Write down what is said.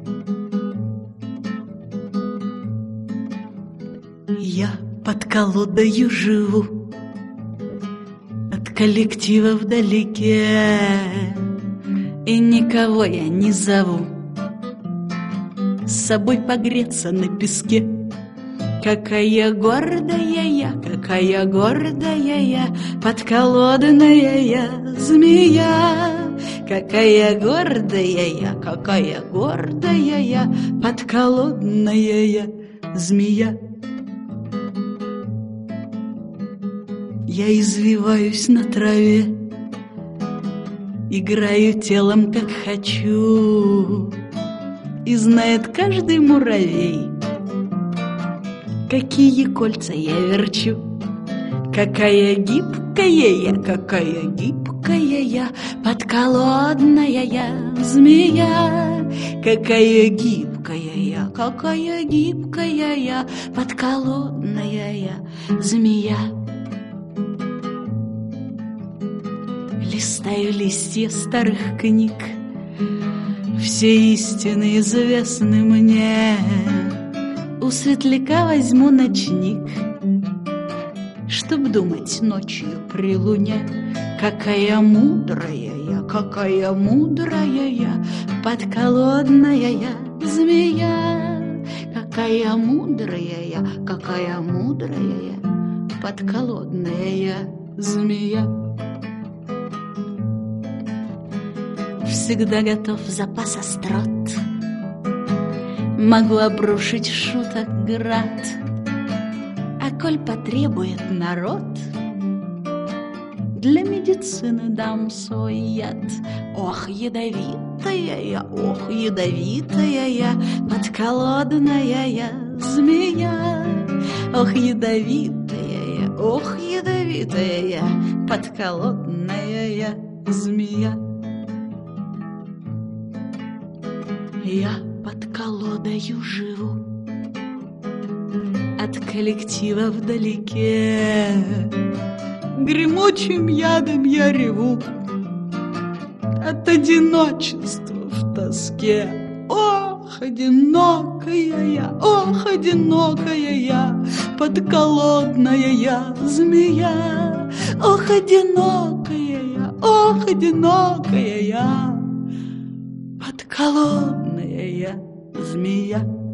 Я под колодою живу, от коллектива вдалеке, и никого я не зову с собой погреться на песке. Какая гордая я, какая гордая я, подколодная я змея. Какая гордая я, какая гордая я, подколодная я змея. Я извиваюсь на траве, играю телом, как хочу, и знает каждый муравей, какие кольца я верчу. Какая гибкая я, какая гибкая я, подколодная я змея. Какая гибкая я, какая гибкая я, подколодная я змея. Листаю листья старых книг, все истины известны мне. У светляка возьму ночник, чтоб думать ночью при луне. Какая мудрая я, какая мудрая я, подколодная я змея. Какая мудрая я, какая мудрая я, подколодная я змея. Всегда готов запас острот, могу обрушить шуток град. А коль потребует народ, для медицины дам свой яд. Ох, ядовитая я, ох, ядовитая я, подколодная я змея. Ох, ядовитая я, ох, ядовитая я, подколодная я змея. Я под колодою живу, от коллектива вдалеке, гремучим ядом я реву от одиночества в тоске. Ох, одинокая я, ох, одинокая я, подколодная я змея. Ох, одинокая я, ох, одинокая я, подколодная я змея.